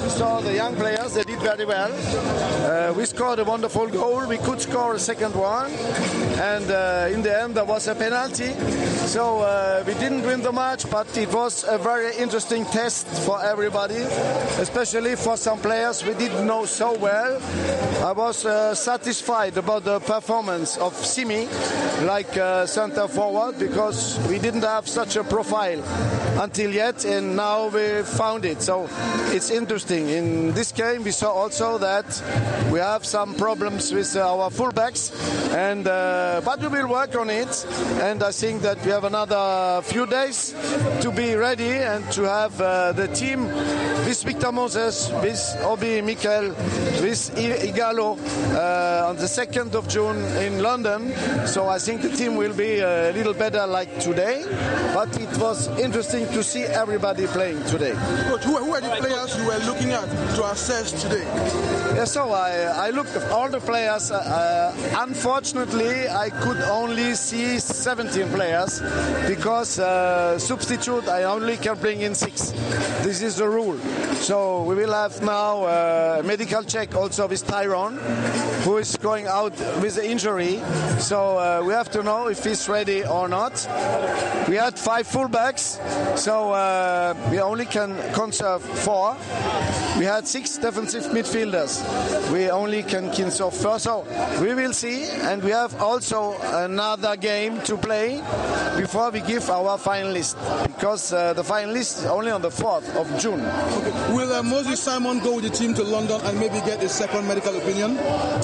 we saw the young players, they did very well. We scored a wonderful goal. We could score a second one. And in the end, there was a penalty. So we didn't win the match, but it was a very interesting test for everybody, especially for some players we didn't know so well. I was satisfied about the performance of Simi, like center forward, because we didn't have such a profile until yet, and now we found it. So it's interesting. In this game, we saw also that we have some problems with our fullbacks, and but we will work on it. And I think that we have another few days to be ready and to have the team with Victor Moses, with Obi Mikel, with Igalo on the 2nd of June in London. So I think the team will be a little better like today, but it was interesting to see everybody playing today. Coach, who are the players you were looking at to assess today? Yeah, so I looked at all the players. Unfortunately, I could only see 17 players because substitute I only can bring in 6. This is the rule. So we will have now a medical check also with Tyrone, who is going out with the injury. So we have to know if he's ready or not. We had 5 fullbacks, so we only can conserve 4. We had 6 defensive midfielders. We only can conserve 4. So we will see, and we have also another game to play before we give our final list, because the final list is only on the 4th of June. Okay. Will Moses Simon go with the team to London and maybe get a second medical opinion?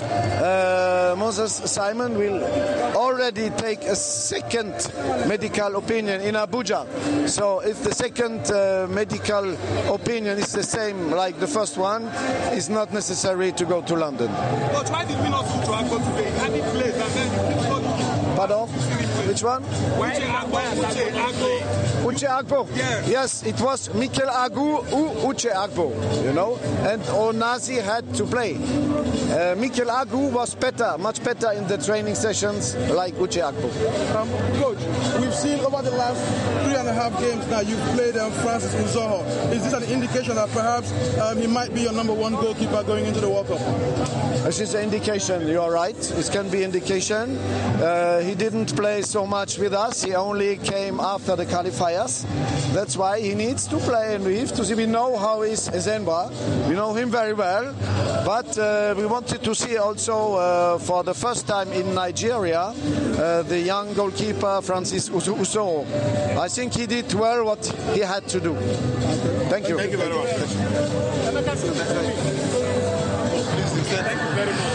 Moses Simon will already take a second medical opinion in Abuja. So if the second medical opinion is the same like the first one, it's not necessary to go to London. But why did we not go to Agbo today? And he played, and then Pardon? Which one? Uche Agbo. Yes, it was Mikel Agu or Uche Agbo, you know, and Onazi had to play. Mikel Agu was better, much better in the training sessions like Uche Agbo. Coach, we've seen over the last 3.5 games now you've played Francis Uzoho. Is this an indication that perhaps he might be your number 1 goalkeeper going into the World Cup? This is an indication, you are right. It can be indication. He didn't play so much with us. He only came after the qualifiers. That's why he needs to play, and we have to see. We know how is Ezenba. We know him very well, but we wanted to see also for the first time in Nigeria the young goalkeeper Francis Uzoho. I think he did well what he had to do. Thank you. Thank you very much.